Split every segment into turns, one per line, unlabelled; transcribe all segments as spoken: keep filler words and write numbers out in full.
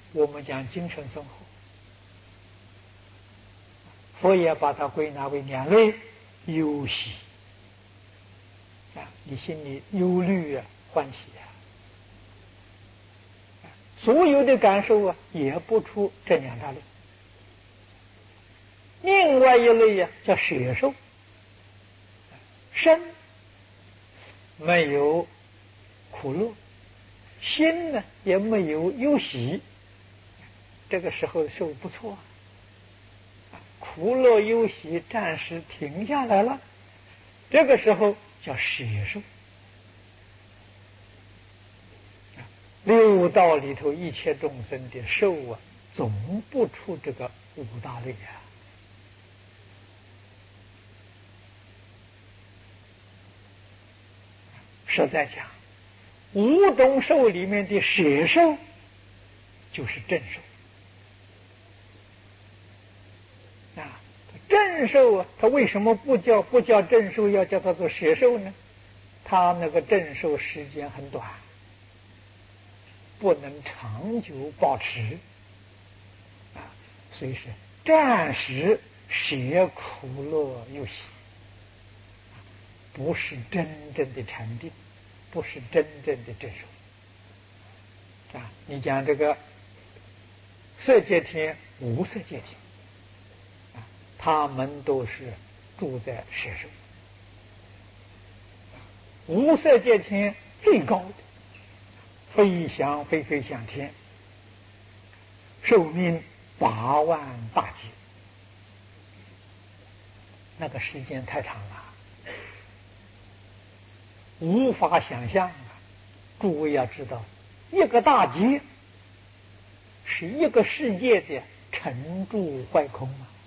我们讲精神生活，佛也把它归纳为两类：忧喜啊，你心里忧虑啊，欢喜啊，所有的感受啊，也不出这两大类。另外一类呀、啊，叫舍受，身没有苦乐，心呢也没有忧喜，这个时候受不错啊，苦乐忧喜暂时停下来了，这个时候叫舍受。六道里头一切众生的受啊，总不出这个五大类啊。实在讲，五种受里面的舍受就是正受啊。正受啊，它为什么不叫不叫正受，要叫它做舍受呢？它那个正受时间很短，不能长久保持啊，所以是暂时舍苦乐忧喜，不是真正的禅定，不是真正的正受啊。你讲这个色界天、无色界天啊，他们都是住在舍受。无色界天最高的飞翔飞飞向天，寿命八万大劫，那个时间太长了，无法想象啊！诸位要知道，一个大劫是一个世界的沉住坏空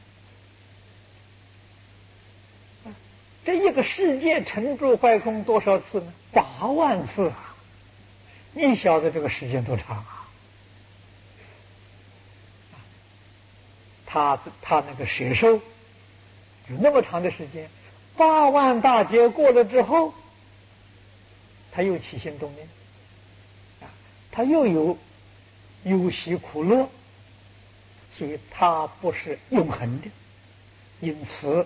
啊！这一个世界沉住坏空多少次呢？八万次啊！你晓得这个时间多长啊？他他那个舍受有那么长的时间，八万大劫过了之后，他又起心动念啊，他又有忧喜苦乐，所以他不是永恒的。因此，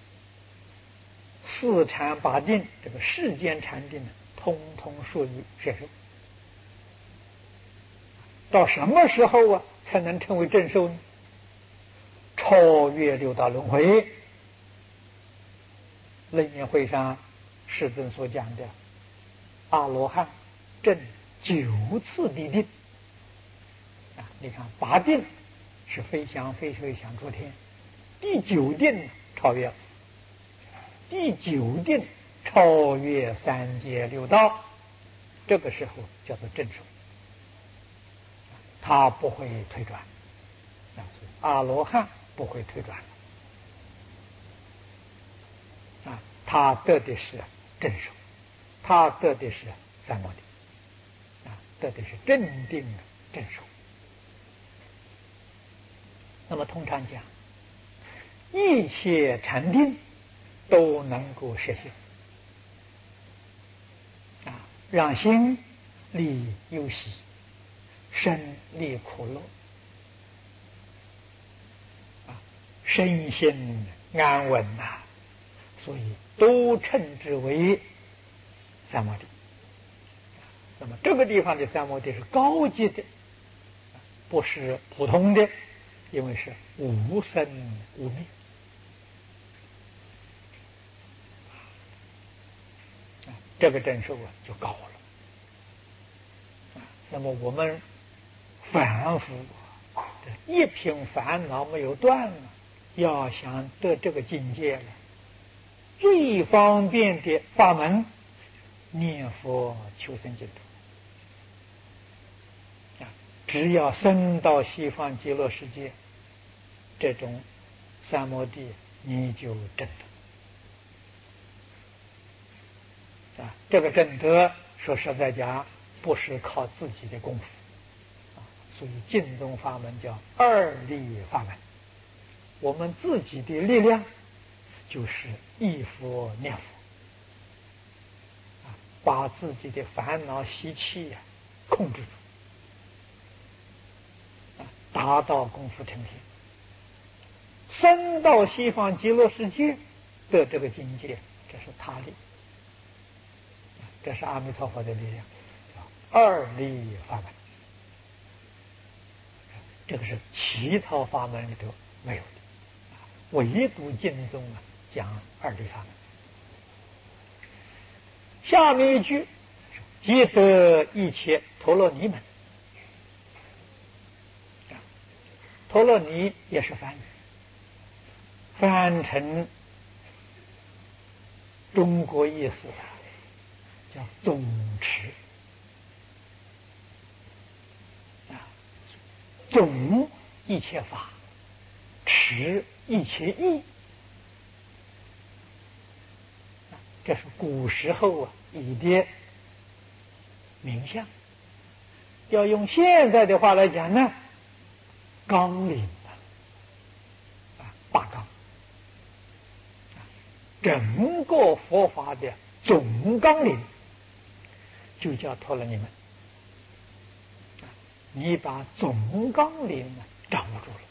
四禅八定这个世间禅定呢，通通属于舍受。到什么时候啊才能成为正受呢？超越六道轮回。楞严会上世尊所讲的阿罗汉证九次地定啊，你看八定是飞翔飞飞翔出天，第九定超越，第九定超越三界六道，这个时候叫做正受，他不会退转，阿罗汉不会退转啊，他得的是正受，他得的是三摩地啊，得的是正定正受。那么通常讲，一切禅定都能够实现啊，让心离忧喜，身离苦乐啊，身心安稳呐、啊，所以都称之为三摩地。那么这个地方的三摩地是高级的，不是普通的，因为是无生无灭啊，这个正受啊就高了啊。那么我们凡夫一品烦恼没有断了，要想得这个境界了，最方便的法门，念佛求生净土啊！只要升到西方极乐世界，这种三摩地你就证得啊！这个证得，说实在讲，不是靠自己的功夫啊，所以净宗法门叫二力法门。我们自己的力量就是忆佛念佛啊，把自己的烦恼习气呀、啊、控制住达到功夫成天，升到西方极乐世界的这个境界，这是他力，这是阿弥陀佛的力量，二力法门，这个是其他法门里头没有的，唯独经中啊讲二力法门。下面一句，即得一切陀罗尼门。陀罗尼也是梵语，翻成中国意思叫总持啊，总一切法，持一切义。这是古时候啊以的名相，要用现在的话来讲呢，纲领啊，大纲，整个佛法的总纲领就叫陀罗尼门。你把总纲领掌握住了，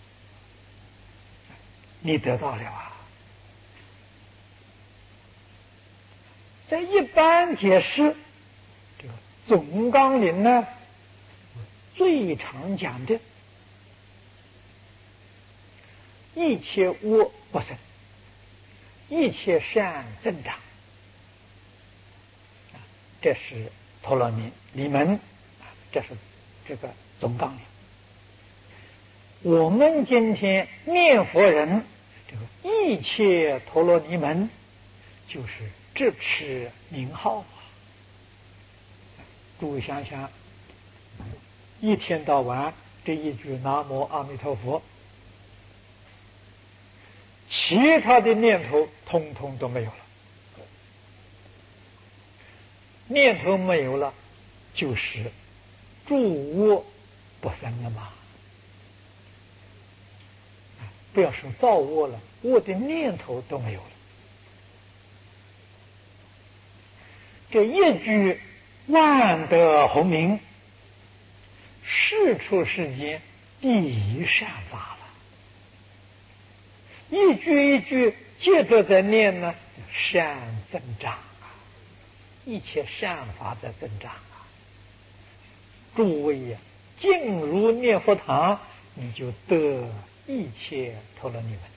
你得到了啊。在一般解释这个总纲领呢，最常讲的一切恶不生，一切善增长，这是陀罗尼尼门，这是这个总纲领。我们今天念佛人这个一切陀罗尼门，就是直持名号。诸位想想，一天到晚这一句南无阿弥陀佛，其他的念头通通都没有了。念头没有了，就是诸恶不生了嘛。不要说造恶了，恶的念头都没有了。这一句万德洪名，世出世间第一善法了。一句一句接着在念呢，善增长啊，一切善法在增长啊。诸位呀、啊，进入念佛堂，你就得一切陀罗尼门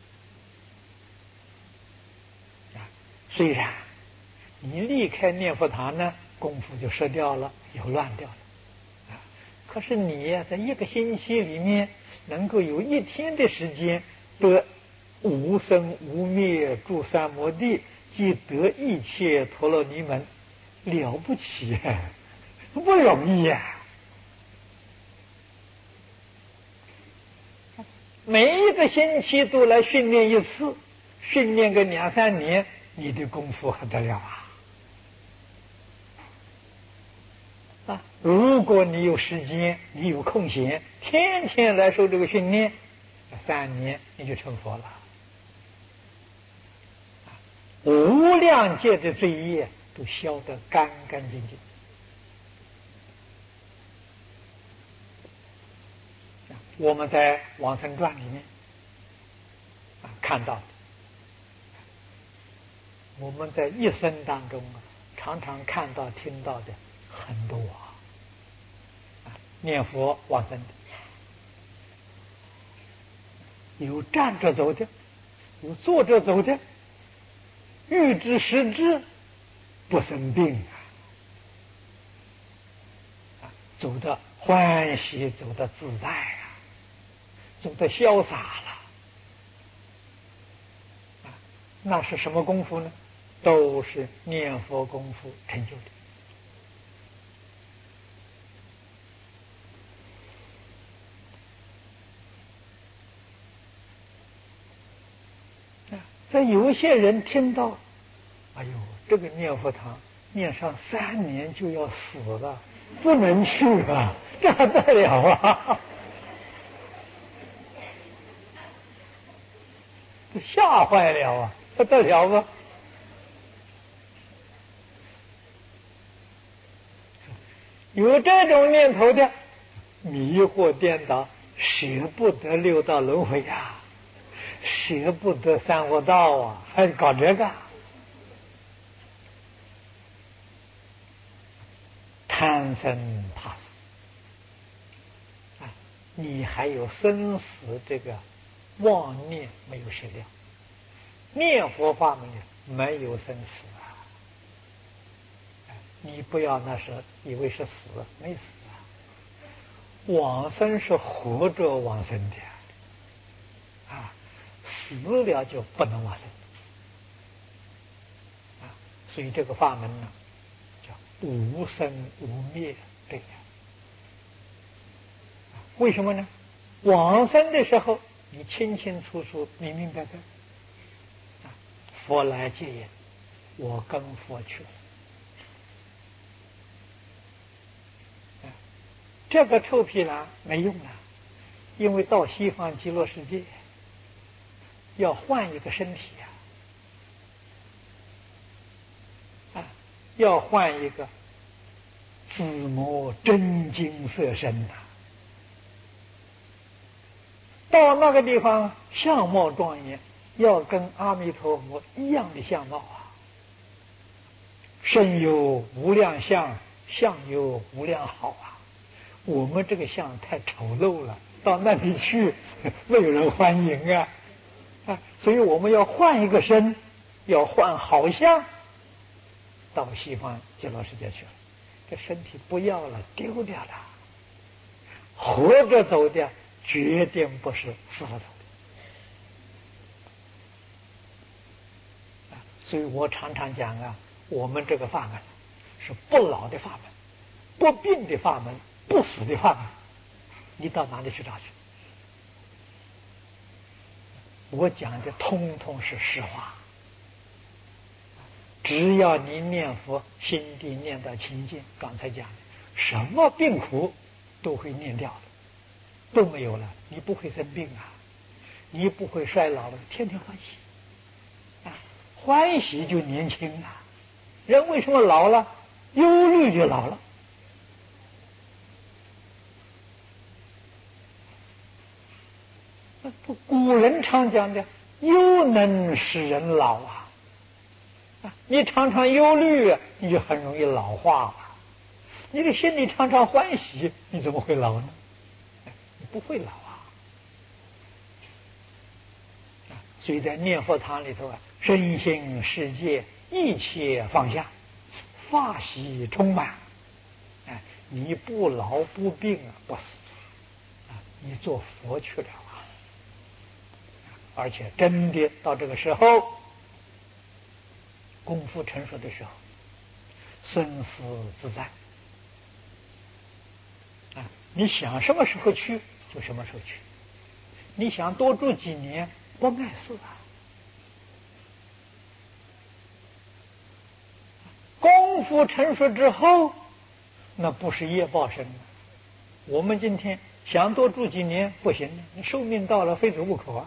啊。虽然你离开念佛堂呢，功夫就失掉了，又乱掉了啊。可是你呀、啊，在一个星期里面，能够有一天的时间得无生无灭住三摩地，即得一切陀罗尼门，了不起啊，不容易呀、啊。每一个星期都来训练一次，训练个两三年，你的功夫还得了啊！啊，如果你有时间，你有空闲，天天来受这个训练，三年你就成佛了。无量界的罪业都消得干干净净。我们在《往生传》里面啊看到的，我们在一生当中啊，常常看到、听到的很多啊，啊念佛往生的，有站着走的，有坐着走的，欲知时知，不生病啊，啊走得欢喜，走得自在啊。走得潇洒了，啊，那是什么功夫呢？都是念佛功夫成就的。啊，在有些人听到，哎呦，这个念佛堂念上三年就要死了，不能去啊，这还得了啊！吓坏了啊，不得了吗？有这种念头的，迷惑颠倒， 舍不得六道轮回呀，舍不得三恶道啊，还搞这个，贪生怕死啊！你还有生死这个妄念没有舍掉，念佛法门没有生死啊！你不要那时以为是死，没死啊！往生是活着往生的啊，死了就不能往生啊！所以这个法门呢，叫无生无灭对呀。为什么呢？往生的时候，你清清楚楚、明明白白，啊，佛来接引，我跟佛去了。啊，这个臭皮囊没用了，因为到西方极乐世界要换一个身体啊，啊，要换一个紫磨真金色身呐、啊。到那个地方相貌庄严，要跟阿弥陀佛一样的相貌啊！身有无量相，相有无量好啊！我们这个相太丑陋了，到那里去没有人欢迎啊！啊，所以我们要换一个身，要换好相，到西方极乐世界去了。这身体不要了，丢掉了，活着走的。决定不是死了走的，所以我常常讲啊，我们这个法门是不老的法门，不病的法门，不死的法门，你到哪里去找去？我讲的通通是实话，只要你念佛，心地念到清净，刚才讲的，什么病苦都会念掉的。都没有了，你不会生病啊，你不会衰老了，天天欢喜啊，欢喜就年轻啊。人为什么老了？忧虑就老了。古人常讲的，忧能使人老啊，啊，你常常忧虑，你就很容易老化了。你的心里常常欢喜，你怎么会老呢？你不会老啊。所以在念佛堂里头啊，身心世界一切放下，法喜充满。哎，你不老不病啊，不死啊，你做佛去了啊！而且真的到这个时候，功夫成熟的时候，生死自在啊！你想什么时候去就什么时候去，你想多住几年不碍事啊。功夫成熟之后，那不是业报生了。我们今天想多住几年不行，你寿命到了非走不可啊，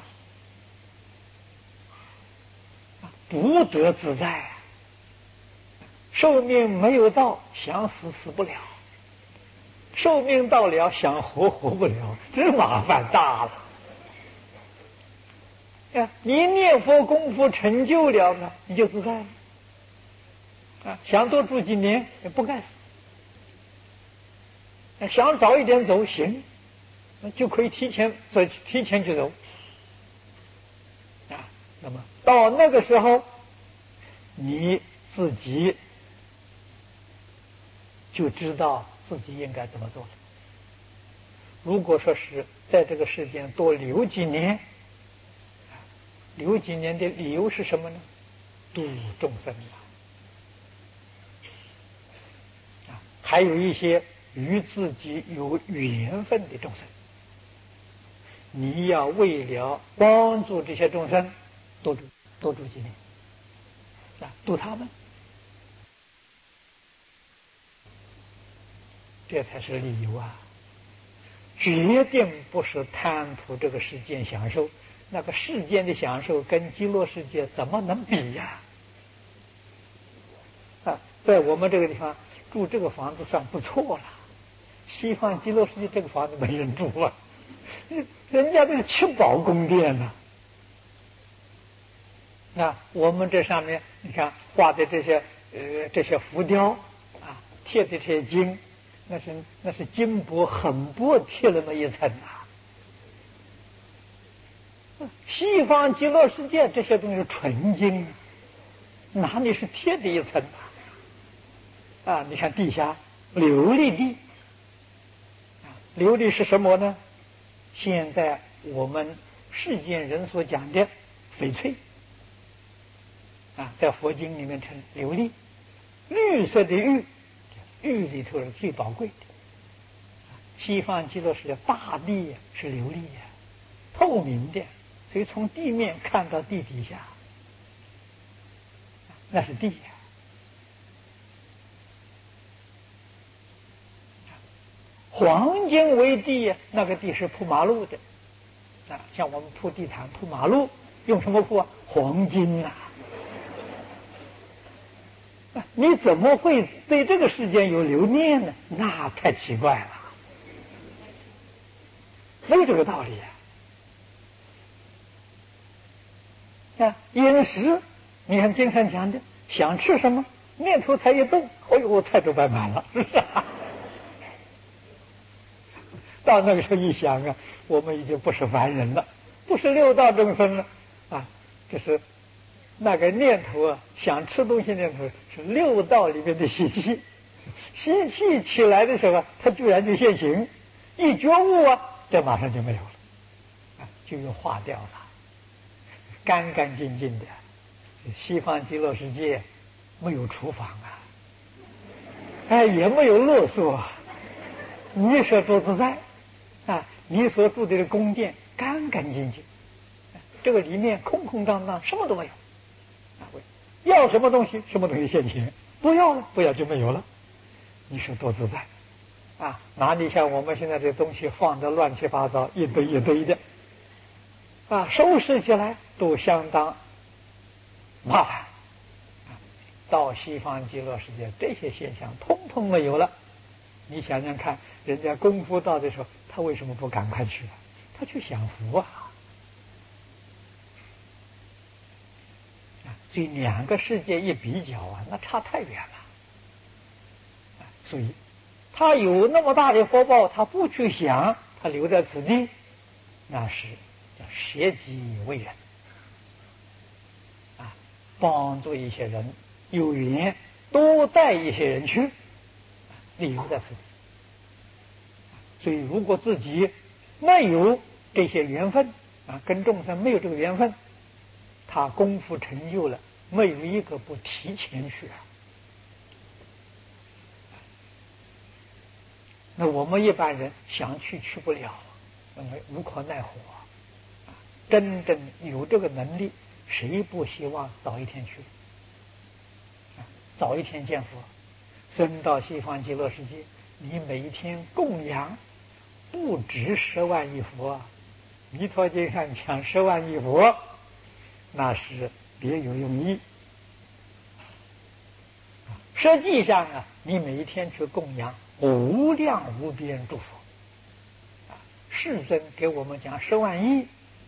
不得自在啊。寿命没有到，想死死不了；寿命到了，想活活不了，这麻烦大了。呀，你念佛功夫成就了呢，你就自在了。啊，想多住几年也不该死，想早一点走行，就可以提前走，提前就走。啊，那么到那个时候，你自己就知道自己应该怎么做了。如果说是在这个世间多留几年，留几年的理由是什么呢？度众生啊。还有一些与自己有缘分的众生，你要为了帮助这些众生，多住多住几年啊，度他们，这才是理由啊！决定不是贪图这个世间享受，那个世间的享受跟极乐世界怎么能比呀？啊，在我们这个地方住这个房子算不错了，西方极乐世界这个房子没人住啊， 人家这是七宝宫殿呢。那我们这上面你看画的这些呃这些浮雕啊，贴的这些金，那是那是金箔很薄贴了那么一层啊。西方极乐世界这些东西纯金，哪里是贴的一层啊？啊，你看地下琉璃地，啊，琉璃是什么呢？现在我们世间人所讲的翡翠。啊，在佛经里面称琉璃，绿色的玉，玉里头是最宝贵的。西方极乐世界大地是琉璃呀，透明的，所以从地面看到地底下，那是地呀。黄金为地，那个地是铺马路的啊，像我们铺地毯、铺马路，用什么铺啊？黄金呐、啊。你怎么会对这个世界有留念呢？那太奇怪了，没有这个道理呀、啊。啊，饮食，你看经常讲的，想吃什么，念头才一动，哎呦，菜都摆满了，是不是啊？到那个时候一想啊，我们已经不是凡人了，不是六道众生了啊，这是。那个念头啊，想吃东西念头是六道里面的习气，习气起来的时候，它居然就现行，一觉悟啊，这马上就没有了，啊，就又化掉了，干干净净的。西方极乐世界没有厨房啊，哎，也没有勒索啊，你所住自在啊，你所住的宫殿干干净净，这个里面空空荡荡，什么都没有。要什么东西，什么东西现前；不要了，不要就没有了。你说多自在啊！哪里像我们现在这东西放的乱七八糟，一堆一堆的啊，收拾起来都相当麻烦。到西方极乐世界，这些现象通通没有了。你想想看，人家功夫到的时候，他为什么不赶快去啊？他去享福啊！所以两个世界一比较啊，那差太远了。所以他有那么大的福报，他不去想，他留在此地，那是叫舍己为人啊，帮助一些人有缘，多带一些人去，留在此地。所以如果自己没有这些缘分啊，跟众生没有这个缘分，他功夫成就了，没有一个不提前去啊。那我们一般人想去去不了，那么无可奈何。真正有这个能力，谁不希望早一天去？早一天见佛，升到西方极乐世界，你每一天供养不止十万亿佛，弥陀经上讲十万亿佛，那是别有用意。实际上啊，你每一天去供养无量无边诸佛，世尊给我们讲十万亿，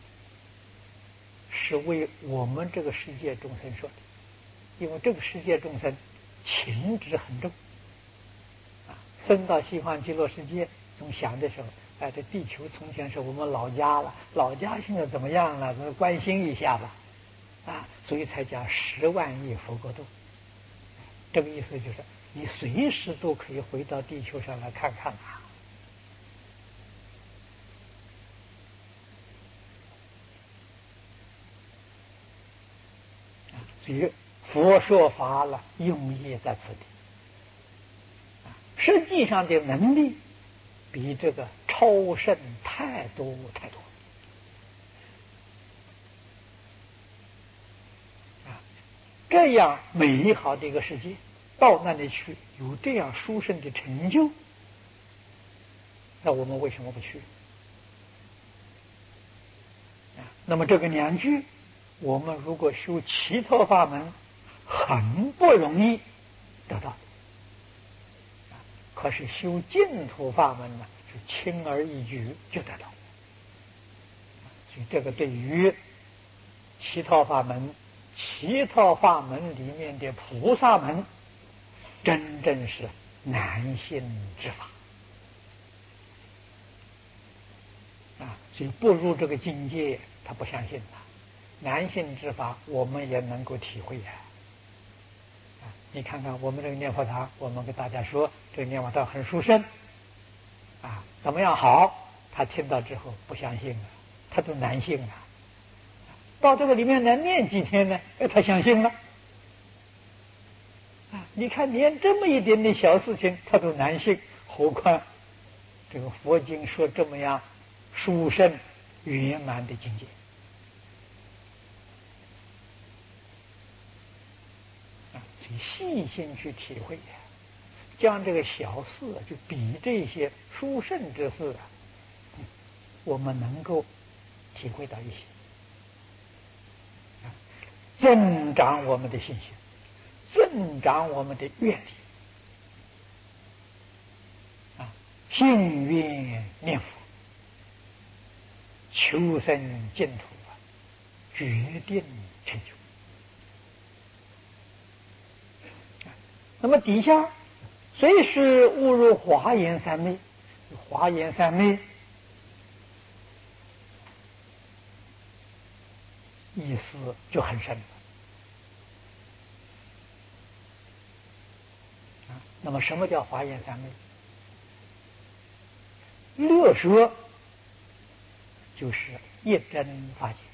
是为我们这个世界众生说的，因为这个世界众生情执很重啊，升到西方极乐世界，总想的时候，哎，这地球从前是我们老家了，老家现在怎么样了？关心一下吧，啊，所以才讲十万亿佛国度。这个意思就是，你随时都可以回到地球上来看看啊。所以佛说法了，用意在此地。实际上的能力比这个超胜太多太多。啊，这样美好的一个世界，到那里去有这样殊胜的成就，那我们为什么不去？啊，那么这个两句，我们如果修其他法门，很不容易得到。可是修净土法门呢，是轻而易举就得到。 所以这个对于其他法门、其他法门里面的菩萨们，真正是难信之法啊！所以不入这个境界，他不相信了。难信之法，我们也能够体会呀、啊！你看看我们这个念佛堂，我们给大家说，这个念佛堂很殊胜啊，怎么样好？他听到之后不相信了，他都难信了。到这个里面能念几天呢？哎，他相信了。啊，你看连这么一点点小事情他都难信，何况这个佛经说这么样殊胜圆满的境界啊！所以细心去体会呀、啊，将这个小事啊，就比这些殊胜之事啊，嗯，我们能够体会到一些。增长我们的信心，增长我们的愿力啊！信愿念佛，求生净土啊，决定成就。那么底下随时误入华严三昧，华严三昧意思就很深了。那么什么叫华严三昧？略说就是一真法界，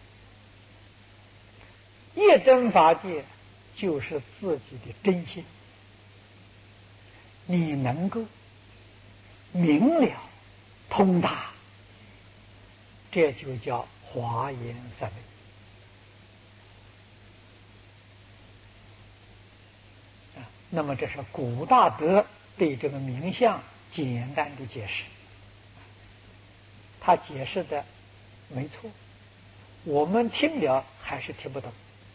一真法界就是自己的真心，你能够明了通达，这就叫华严三昧。那么这是古大德对这个名相简单的解释，他解释的没错，我们听了还是听不懂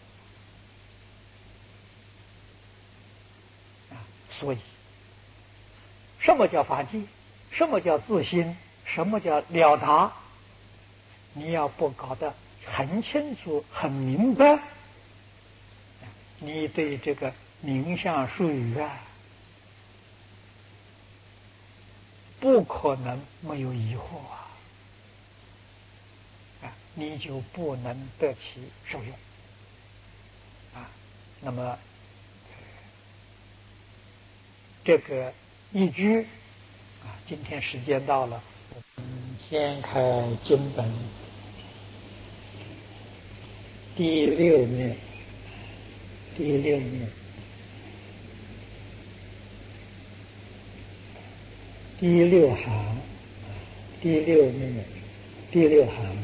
啊。所以什么叫法界，什么叫自心，什么叫了达，你要不搞得很清楚很明白，你对这个名相术语啊，不可能没有疑惑啊，啊，你就不能得其受用啊。那么这个一句啊，今天时间到了，我们先开经本第六面，第六面。第六行，第六面，第六行，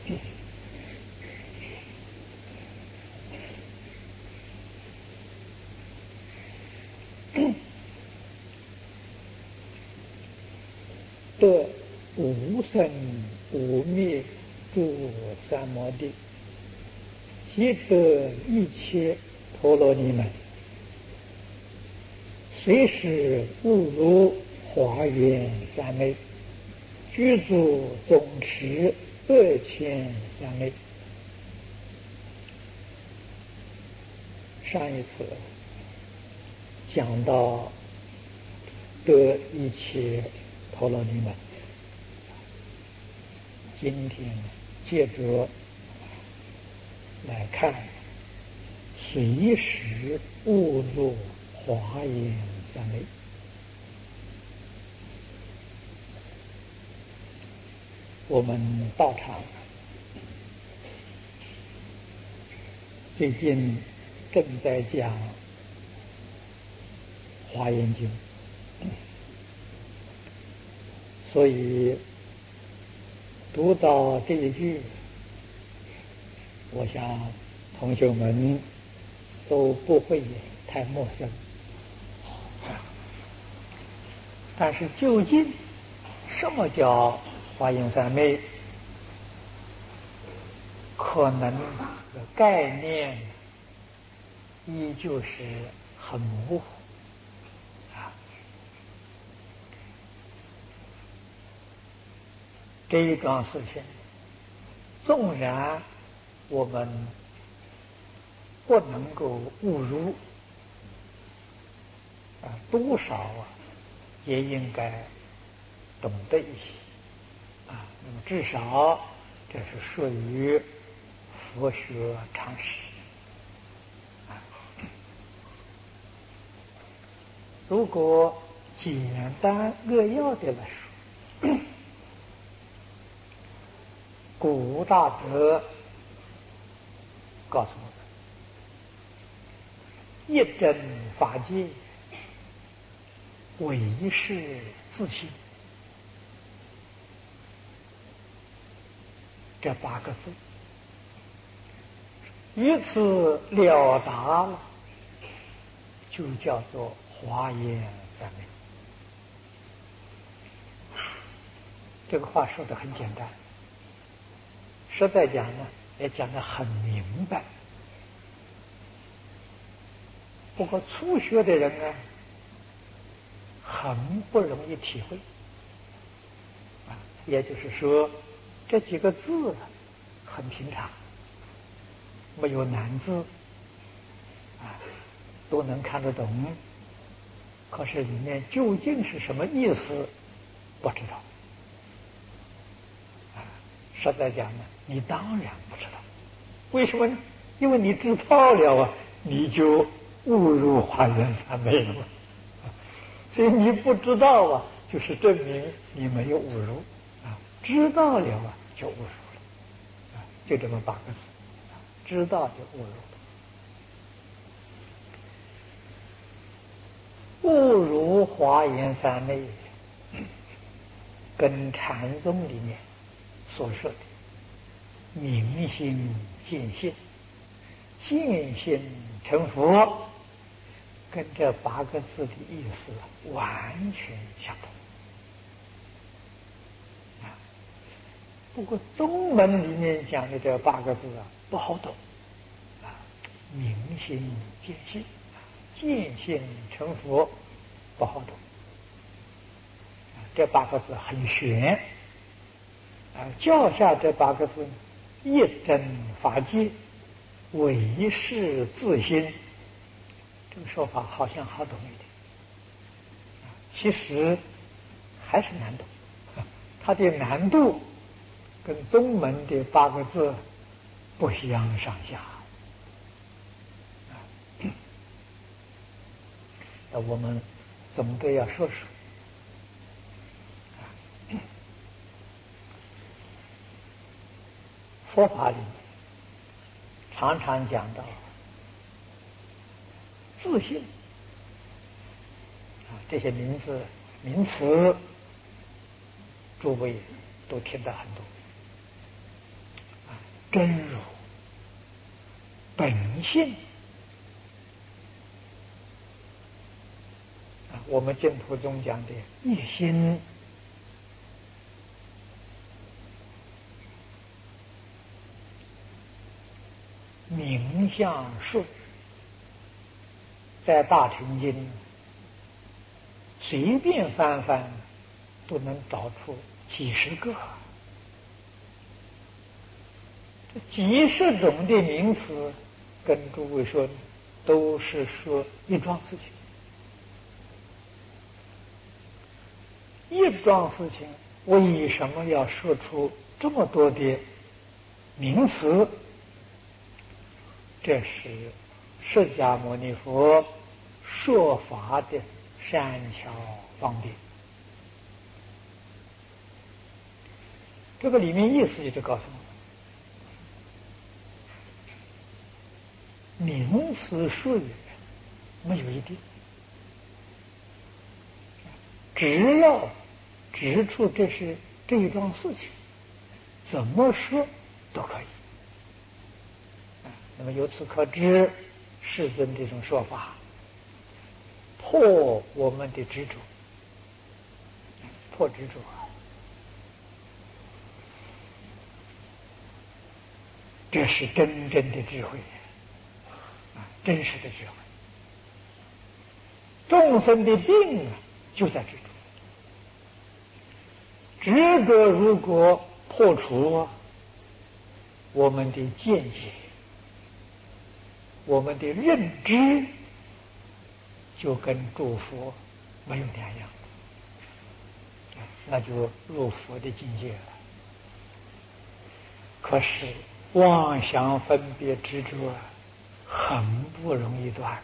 得无生无灭诸三摩地，即得一切陀罗尼门，随时误入华严三昧，具足总持二千三昧。上一次讲到得一切陀罗尼门，今天接着来看随时误入华严三昧。我们道场最近正在讲华严经，所以读到这一句，我想同学们都不会太陌生。但是究竟什么叫华严三昧，可能概念依旧是很模糊啊。这一桩事情纵然我们不能够误入啊，多少啊也应该懂得一些啊。那么至少这是属于佛学常识啊。如果简单扼要的来说，古大德告诉我们：一真法界，唯是自性。这八个字，于此了达了，就叫做华严三昧。这个话说得很简单，实在讲呢，也讲得很明白。不过初学的人呢，很不容易体会啊。也就是说，这几个字很平常，没有难字啊，都能看得懂。可是里面究竟是什么意思，不知道。啊，实在讲呢，你当然不知道。为什么？因为你知道了啊，你就误入华严三昧了嘛。所以你不知道啊，就是证明你没有误入啊。知道了啊，就误入了啊，就这么八个字，知道就误入了。误入华严三昧，跟禅宗里面所说的明心见性，见性成佛，跟这八个字的意思完全相同啊。不过宗门里面讲的这八个字啊，不好懂啊。明心见性，见性成佛，不好懂。这八个字很玄啊，教下这八个字，一真法界，唯是自心。这个说法好像好懂一点，其实还是难懂。它的难度跟宗门的八个字不相上下。那我们总得要说说。佛法里常常讲到自性啊，这些名字名词，诸位都听到很多啊，真如、本性啊，我们净土中讲的一心。名相术，在大乘经随便翻翻都能找出几十个，这几十种的名词，跟诸位说，都是说一桩事情。一桩事情为什么要说出这么多的名词？这是释迦牟尼佛说法的善巧方便。这个里面意思也就告诉我们，名词术语没有一定，只要指出这是这一桩事情，怎么说都可以。那么由此可知，世尊这种说法破我们的执着，破执着啊，这是真正的智慧啊，真实的智慧。众生的病啊，就在执着。执着如果破除， 我们的见解、我们的认知，就跟诸佛没有两样，那就入佛的境界了。可是妄想分别执着很不容易断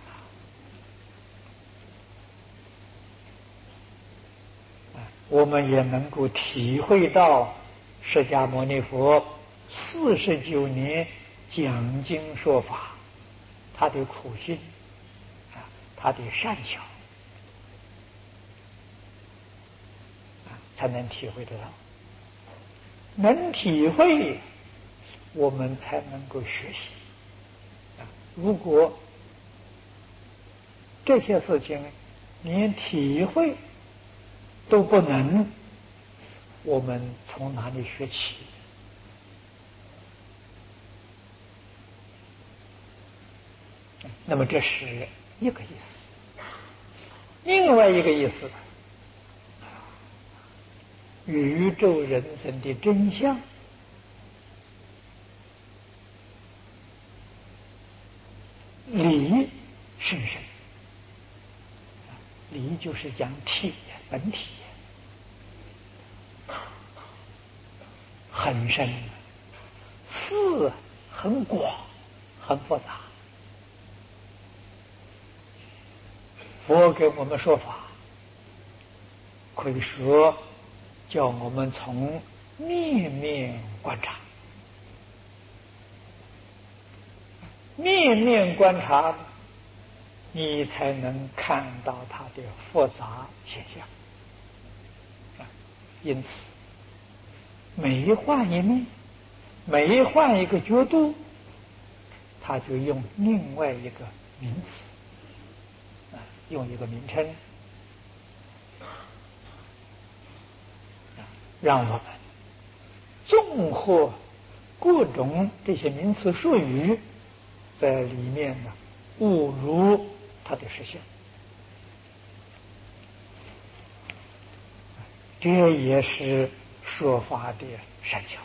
啊！我们也能够体会到释迦牟尼佛四十九年讲经说法，他的苦心啊，他的善巧啊，才能体会得到。能体会，我们才能够学习啊！如果这些事情连体会都不能，我们从哪里学起？那么这是一个意思。另外一个意思，宇宙人生的真相，理甚深。理就是讲体本体，很深，事很广，很复杂。佛给我们说法，可以说叫我们从面面观察，面面观察，你才能看到它的复杂现象。因此，每换一面，每换一个角度，他就用另外一个名词，啊，用一个名称，让我们综合各种这些名词术语，在里面呢悟入它的实相。这也是说法的善巧。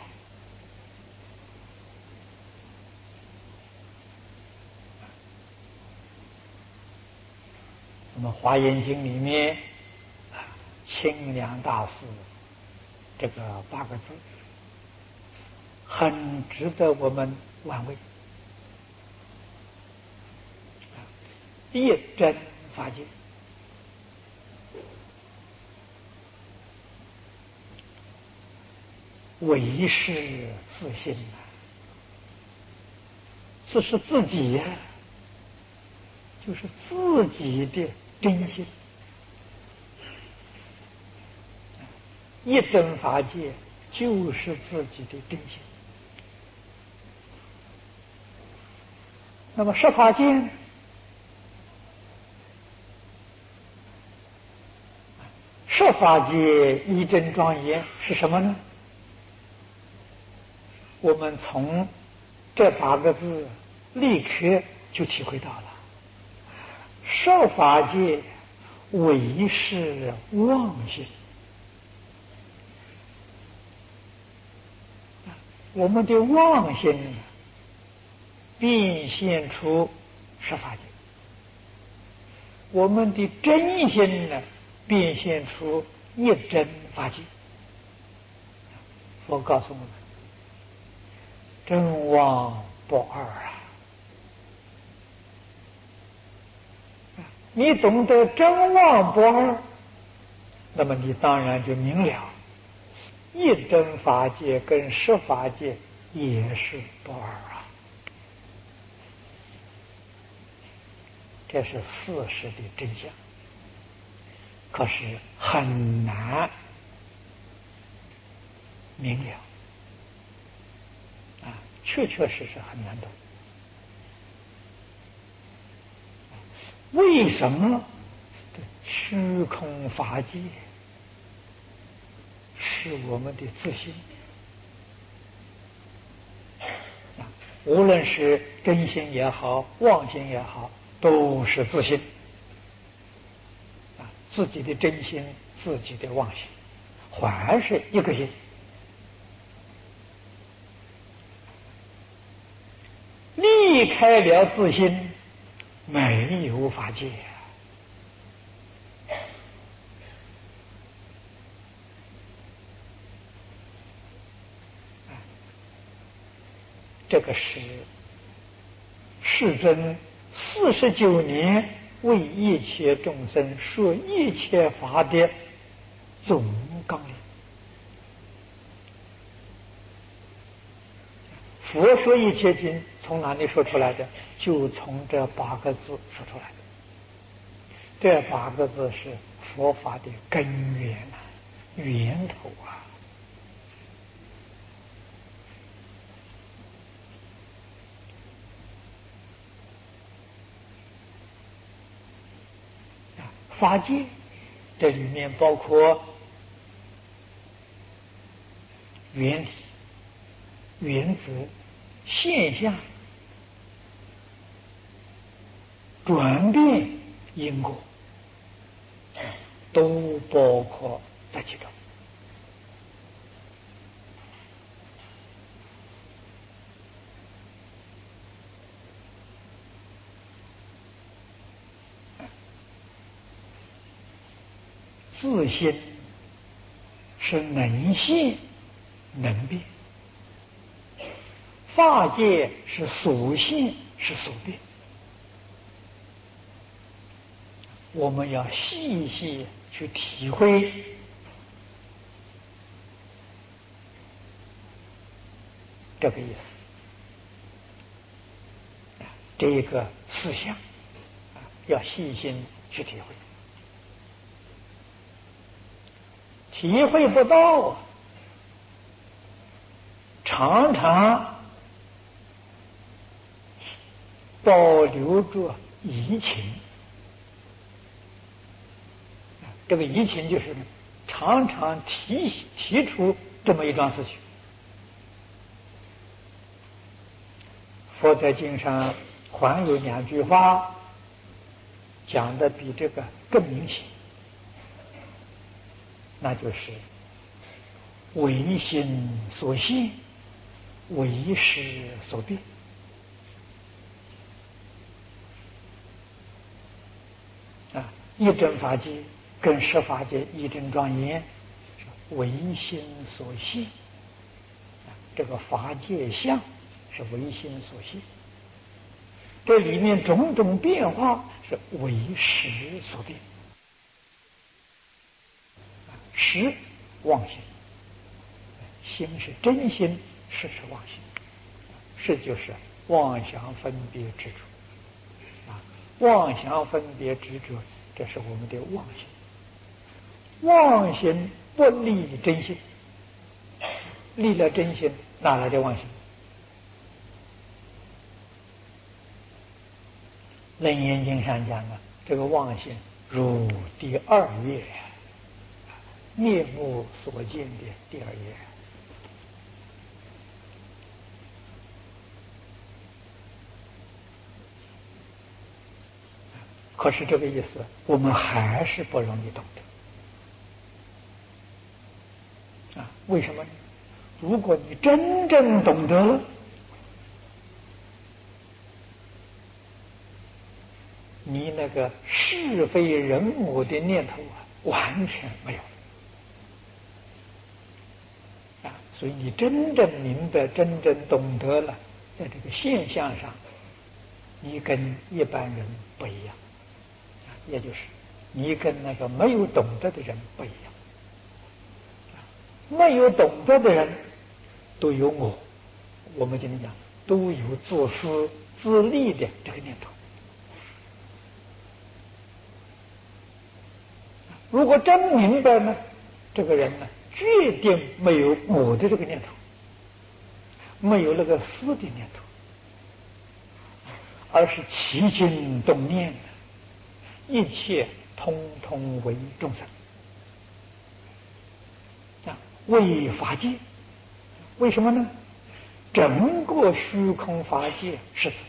那么《华严经》里面啊，清凉大师这个八个字，很值得我们玩味。一真法界，唯是自性啊，这是自己呀、啊，就是自己的真心。一真法界就是自己的真心。那么十法界呢？十法界一真庄严是什么呢？我们从这八个字立刻就体会到了，十法界唯是妄心。我们的妄心变现出十法界，我们的真心呢，变现出一真法界。佛告诉我们，真妄不二啊！你懂得真妄不二，那么你当然就明了，一真法界跟十法界也是不二啊。这是事实的真相，可是很难明了啊，确确实实很难懂。为什么虚空法界是我们的自性啊？无论是真心也好，妄心也好，都是自性啊，自己的真心，自己的妄心，还是一个心。 离开了自心，没有法界。这个是世尊四十九年为一切众生说一切法的总纲领。佛说一切经从哪里说出来的？就从这八个字说出来的。这八个字是佛法的根源啊，源头啊。法界这里面包括原体、原子、现象、转变、因果，都包括在其中。自心是能现能变，法界是所现是所变。我们要细细去体会这个意思，这个思想要细心去体会。体会不到，常常保留着疑情。这个疑情就是常常提提出这么一桩事情。佛在经上还有两句话讲的比这个更明显，那就是唯心所现，唯识所变。啊，一真法界跟十法界一真庄严，唯心所现。这个法界相是唯心所现，这里面种种变化是唯识所变。识妄心，心是真心，识是妄心，识就是妄想分别执着啊，妄想分别执着，这是我们的妄心。妄心不立真心，立了真心，哪来的妄心？楞严经上讲的，这个妄心如第二业，面目所见的第二业。可是这个意思，我们还是不容易懂得啊？为什么呢？如果你真正懂得了，你那个是非人我的念头啊，完全没有啊！所以你真正明白、真正懂得了，在这个现象上，你跟一般人不一样啊，也就是你跟那个没有懂得的人不一样。没有懂得的人都有我，我们今天讲都有自私自利的这个念头。如果真明白呢，这个人呢，决定没有我的这个念头，没有那个私的念头，而是起心动念的，一切通通为众生啊，为法界。为什么呢？整个虚空法界是自己，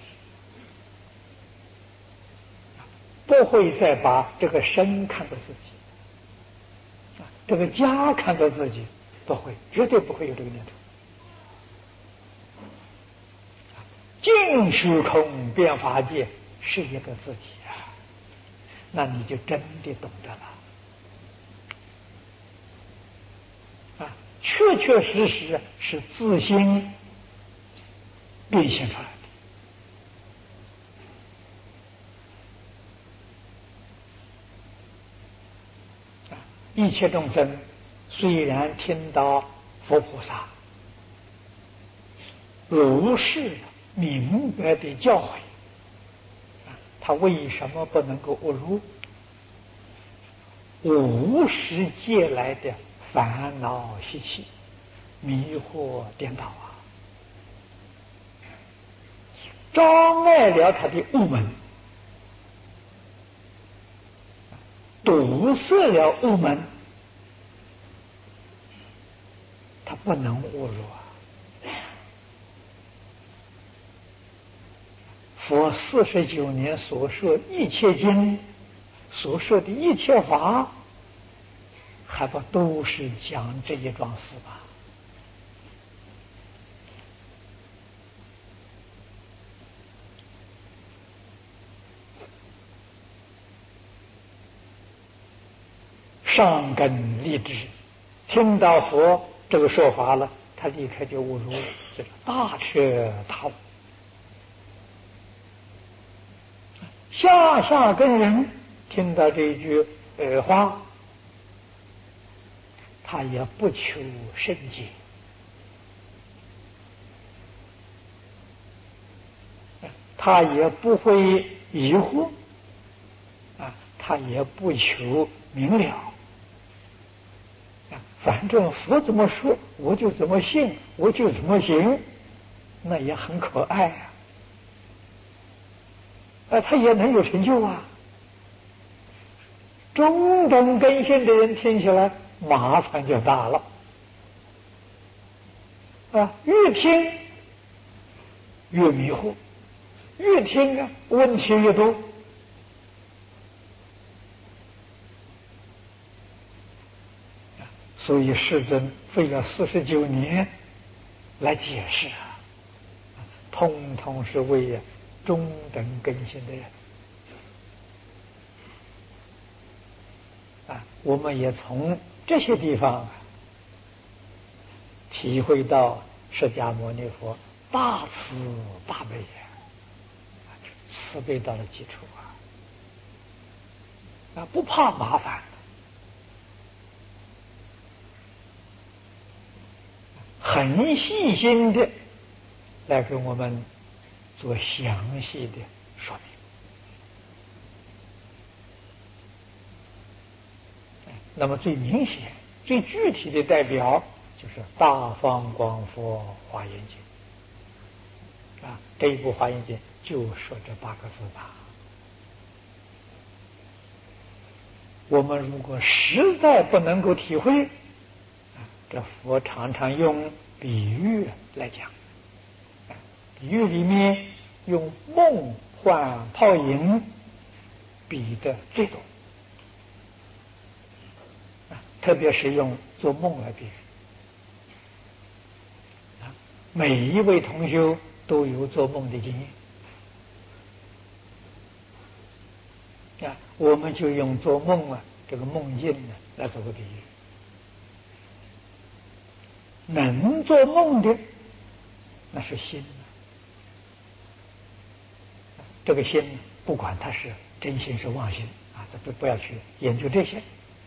不会再把这个身看作自己。这个家看到自己，不会，绝对不会有这个念头。尽应虚空遍法界是一个自己啊，那你就真的懂得了啊，确确实实是自心变现出来的啊。一切众生虽然听到佛菩萨如是明白的教诲，他为什么不能够误入无始劫来的烦恼习气、迷惑颠倒啊？障碍了他的悟门，堵塞了悟门，他不能误入啊。佛四十九年所说一切经，所说的一切法，还不都是讲这一桩事吧？上根立志，听到佛这个说法了，他立刻就悟入了，这个大彻大悟。下下根人听到这一句呃话，他也不求甚解，他也不会疑惑啊，他也不求明了啊，反正佛怎么说我就怎么信，我就怎么行，那也很可爱啊。啊，他也能有成就啊！中等根性的人听起来麻烦就大了啊，越听越迷惑，越听啊问题越多。所以世尊费了四十九年来解释啊，通通是为中等根性的人啊。我们也从这些地方体会到释迦牟尼佛大慈大悲呀，慈悲到了基础啊，啊不怕麻烦，很细心的来给我们做详细的说明。那么最明显、最具体的代表就是《大方广佛华严经》啊，这一部华严经就说这八个字吧。我们如果实在不能够体会，啊，这佛常常用比喻来讲，啊，比喻里面用梦幻泡影比的最多。特别是用做梦来比喻啊，每一位同修都有做梦的经验啊，我们就用做梦啊这个梦境呢来做个比喻。能做梦的那是心啊，这个心不管它是真心是妄心啊，这不不要去研究这些。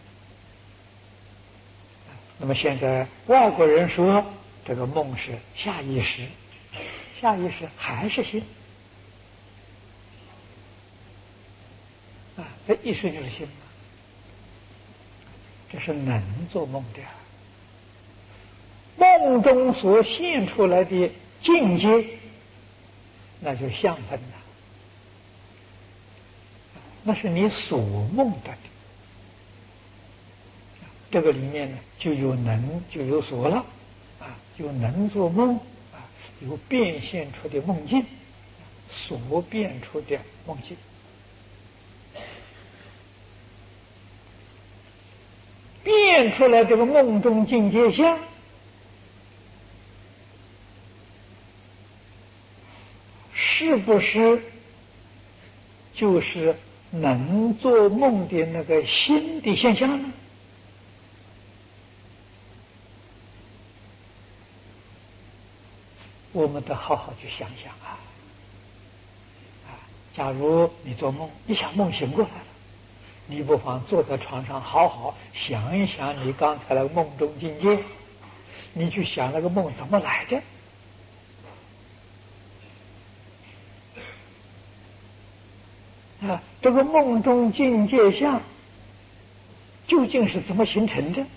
那么现在外国人说这个梦是下意识，下意识还是心啊？这意识就是心嘛，这是能做梦的。梦中所现出来的境界，那就相分了，那是你所梦的。这个里面呢，就有能，就有所了，啊，有能做梦，啊，有变现出的梦境，所变出的梦境，变出来这个梦中境界相， 是不是就是能做梦的那个新的现象呢？我们得好好去想想啊！啊，假如你做梦，一下梦醒过来了，你不妨坐在床上，好好想一想你刚才的梦中境界，你去想那个梦怎么来的。啊，这个梦中境界相究竟是怎么形成的？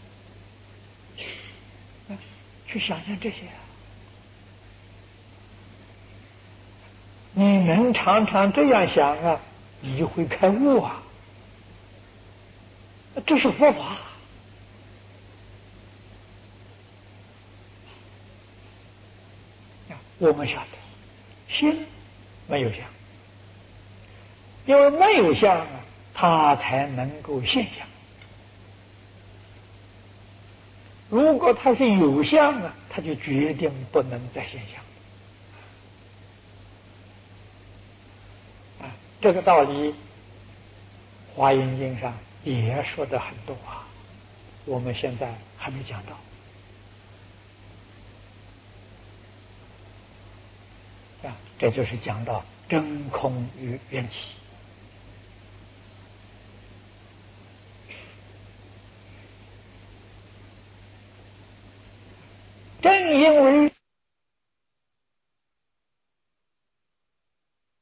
啊，去想想这些啊！你能常常这样想啊，你就会开悟啊！这是佛法啊！我们晓得，心没有相，因为没有相啊，它才能够现象。如果它是有相啊，它就决定不能再现象。啊，这个道理，《华严经》上也说的很多啊，我们现在还没讲到。啊，这就是讲到真空与缘起。正因为